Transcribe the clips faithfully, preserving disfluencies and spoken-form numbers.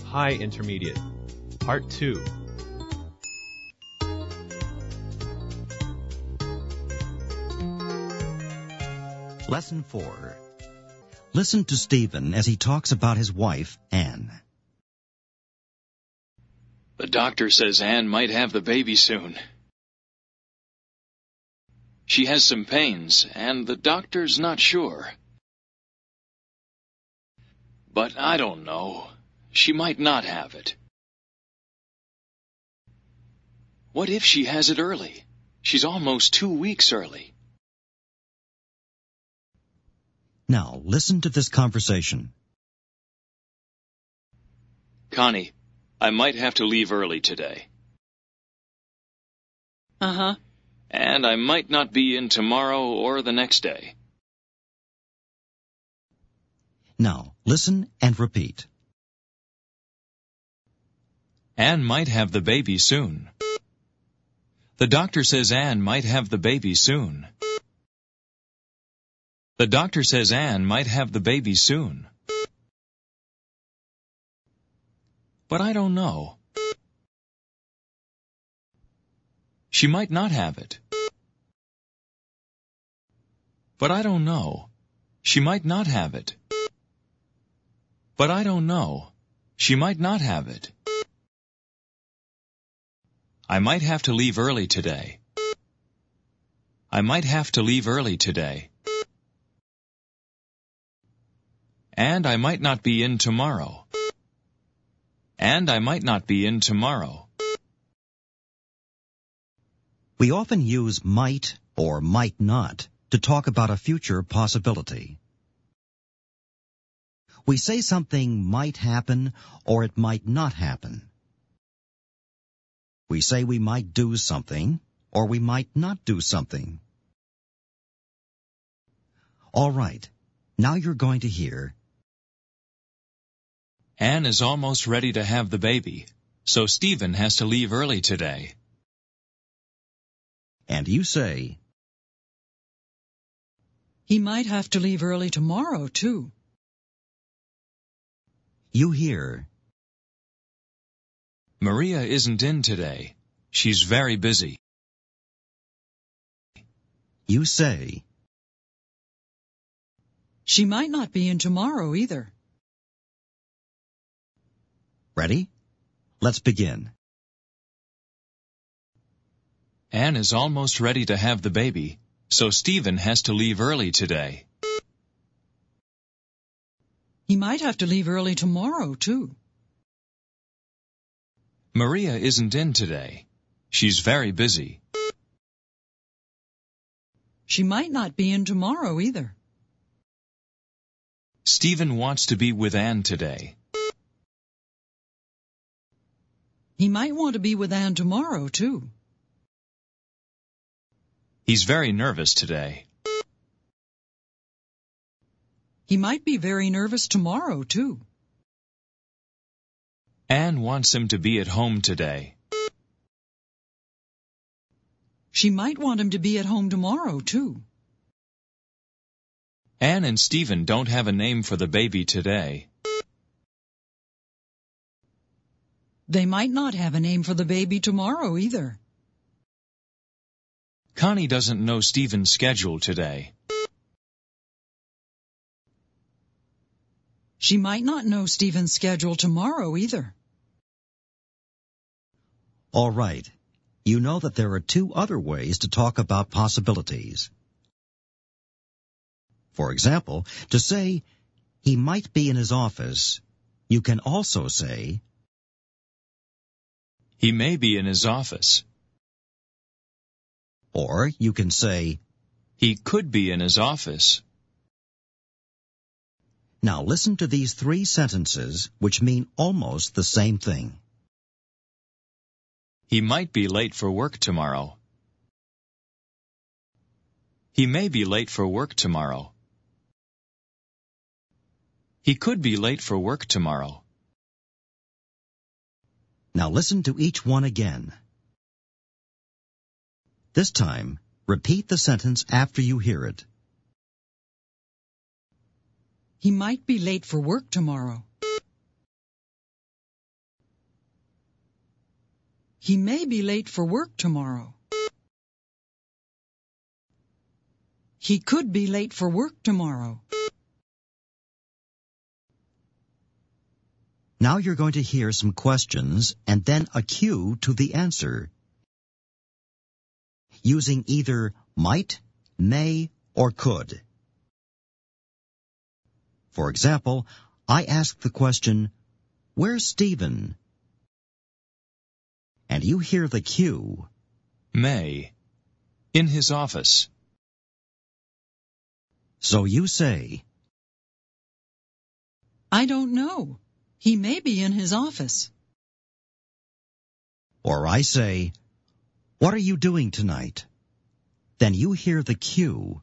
High Intermediate, Part two. Lesson four. Listen to Stephen as he talks about his wife, Anne. The doctor says Anne might have the baby soon. She has some pains, and the doctor's not sure. But I don't know. She might not have it. What if she has it early? She's almost two weeks early. Now, listen to this conversation. Connie, I might have to leave early today. Uh-huh. And I might not be in tomorrow or the next day. Now, listen and repeat. Anne might have the baby soon. The doctor says Anne might have the baby soon. The doctor says Anne might have the baby soon. But I don't know. She might not have it. But I don't know. She might not have it. But I don't know. She might not have it. I might have to leave early today. I might have to leave early today. And I might not be in tomorrow. And I might not be in tomorrow. We often use might or might not to talk about a future possibility. We say something might happen or it might not happen. We say we might do something or we might not do something. All right, now you're going to hear, Anne is almost ready to have the baby, so Stephen has to leave early today. And you say, He might have to leave early tomorrow, too. You hear, Maria isn't in today. She's very busy. You say, She might not be in tomorrow either. Ready? Let's begin. Anne is almost ready to have the baby, so Stephen has to leave early today. He might have to leave early tomorrow, too. Maria isn't in today. She's very busy. She might not be in tomorrow either. Stephen wants to be with Anne today. He might want to be with Anne tomorrow, too. He's very nervous today. He might be very nervous tomorrow, too. Anne wants him to be at home today. She might want him to be at home tomorrow, too. Anne and Stephen don't have a name for the baby today. They might not have a name for the baby tomorrow either. Connie doesn't know Stephen's schedule today. She might not know Stephen's schedule tomorrow either. All right. You know that there are two other ways to talk about possibilities. For example, to say, he might be in his office, you can also say, he may be in his office. Or you can say, he could be in his office. Now listen to these three sentences which mean almost the same thing. He might be late for work tomorrow. He may be late for work tomorrow. He could be late for work tomorrow. Now listen to each one again. This time, repeat the sentence after you hear it. He might be late for work tomorrow. He may be late for work tomorrow. He could be late for work tomorrow. Now you're going to hear some questions and then a cue to the answer, using either might, may, or could. For example, I ask the question, "Where's Stephen?" And you hear the cue, May. In his office. So you say, I don't know. He may be in his office. or I say, "What are you doing tonight?" Then you hear the cue,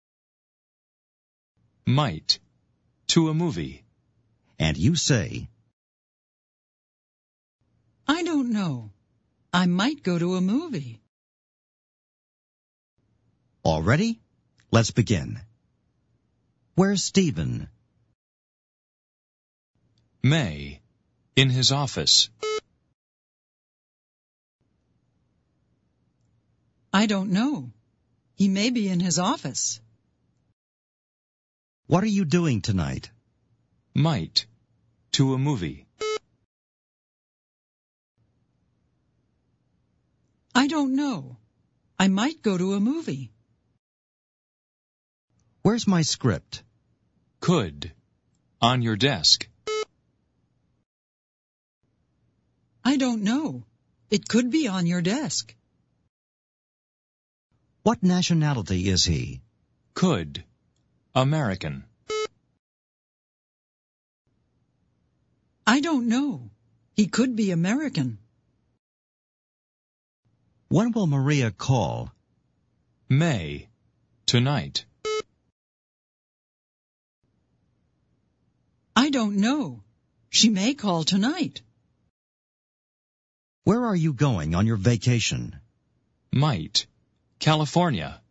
Might. To a movie. and you say, I don't know. I might go to a movie. All ready? Let's begin. Where's Stephen? May. In his office. I don't know. He may be in his office. What are you doing tonight? Might. To a movie. I don't know. I might go to a movie. Where's my script? Could. On your desk. I don't know. It could be on your desk. What nationality is he? Could. American. I don't know. He could be American. When will Maria call? May. Tonight. I don't know. She may call tonight. Where are you going on your vacation? Might. California.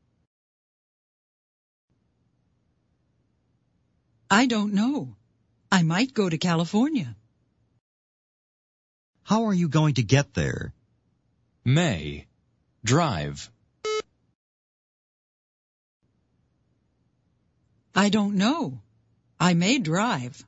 I don't know. I might go to California. How are you going to get there? May. Drive. I don't know. I may drive.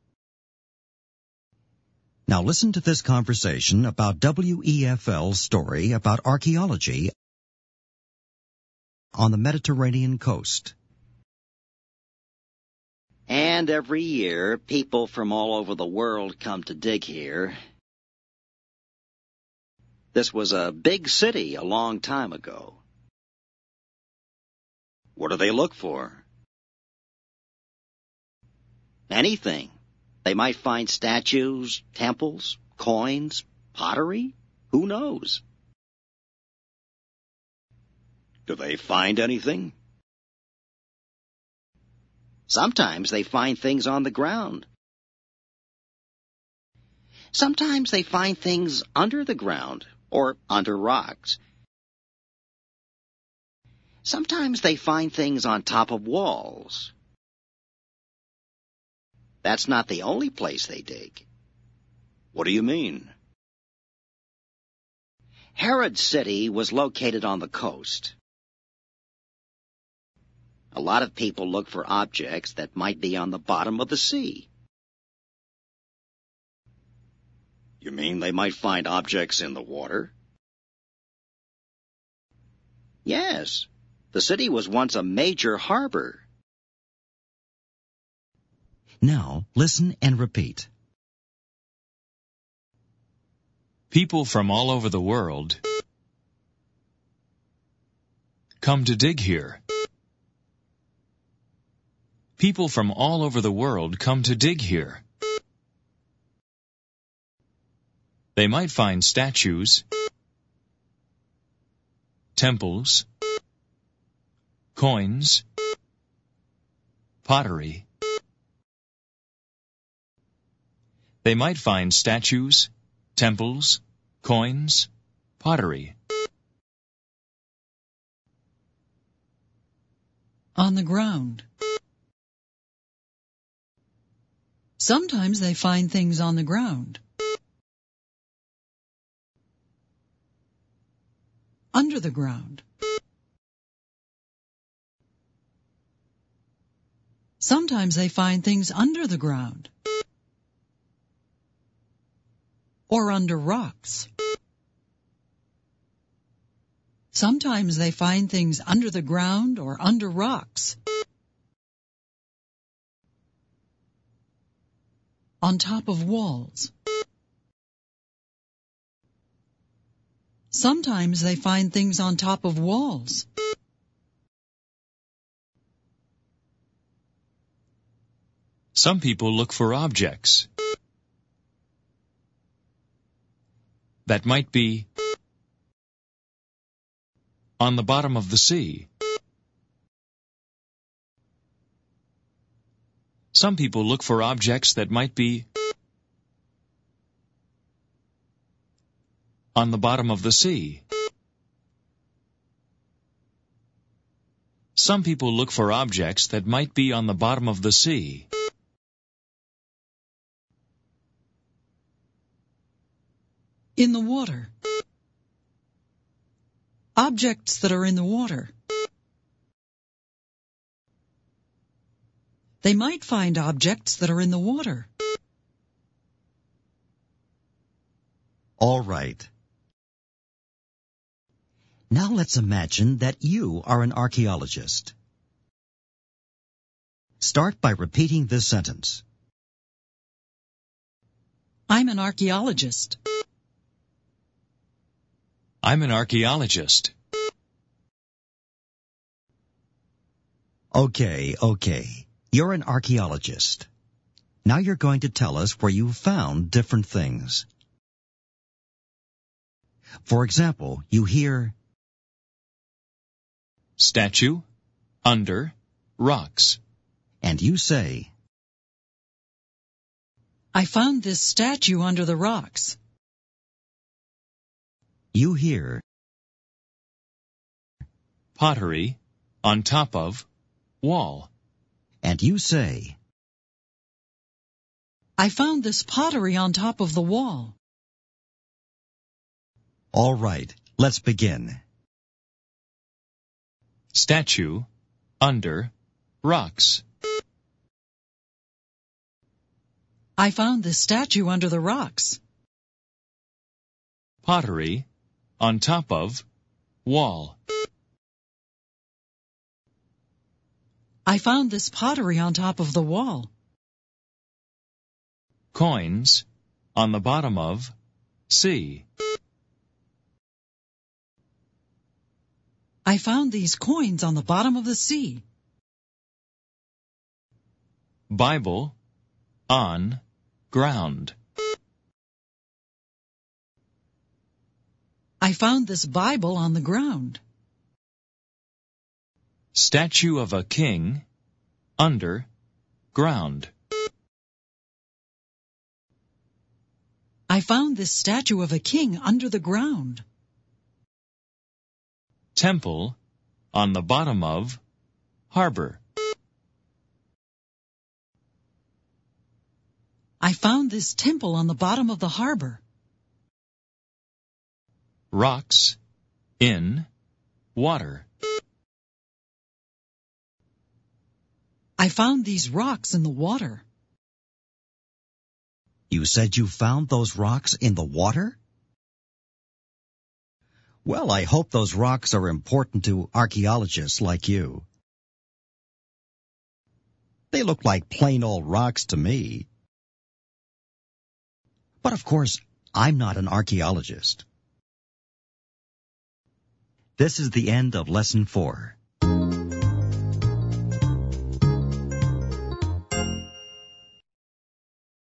Now listen to this conversation about W E F L's story about archaeology on the Mediterranean coast. And every year, people from all over the world come to dig here. This was a big city a long time ago. What do they look for? Anything. They might find statues, temples, coins, pottery. Who knows? Do they find anything? Sometimes they find things on the ground. Sometimes they find things under the ground or under rocks. Sometimes they find things on top of walls. That's not the only place they dig. What do you mean? Herod's city was located on the coast. A lot of people look for objects that might be on the bottom of the sea. You mean they might find objects in the water? Yes. The city was once a major harbor. Now listen and repeat. People from all over the world come to dig here. People from all over the world come to dig here. They might find statues, temples, coins, pottery. They might find statues, temples, coins, pottery. On the ground. Sometimes they find things on the ground. under the ground. Sometimes they find things under the ground or under rocks. Sometimes they find things under the ground or under rocks. On top of walls. Sometimes they find things on top of walls. Some people look for objects that might be on the bottom of the sea. Some people look for objects that might be on the bottom of the sea. Some people look for objects that might be on the bottom of the sea. In the water. Objects that are in the water. They might find objects that are in the water. All right. Now let's imagine that you are an archaeologist. Start by repeating this sentence. I'm an archaeologist. I'm an archaeologist. Okay, okay. You're an archaeologist. Now you're going to tell us where you found different things. For example, you hear statue, under, rocks. And you say, I found this statue under the rocks. You hear pottery, on top of, wall. And you say, I found this pottery on top of the wall. All right, let's begin. Statue, under, rocks. I found this statue under the rocks. Pottery, on top of, wall. I found this pottery on top of the wall. Coins, on the bottom of, sea. I found these coins on the bottom of the sea. Bible, on, ground. I found this Bible on the ground. Statue of a king, under, ground. I found this statue of a king under the ground. Temple, on the bottom of, harbor. I found this temple on the bottom of the harbor. Rocks, in, water. I found these rocks in the water. You said you found those rocks in the water? Well, I hope those rocks are important to archaeologists like you. They look like plain old rocks to me. But of course, I'm not an archaeologist. This is the end of Lesson four.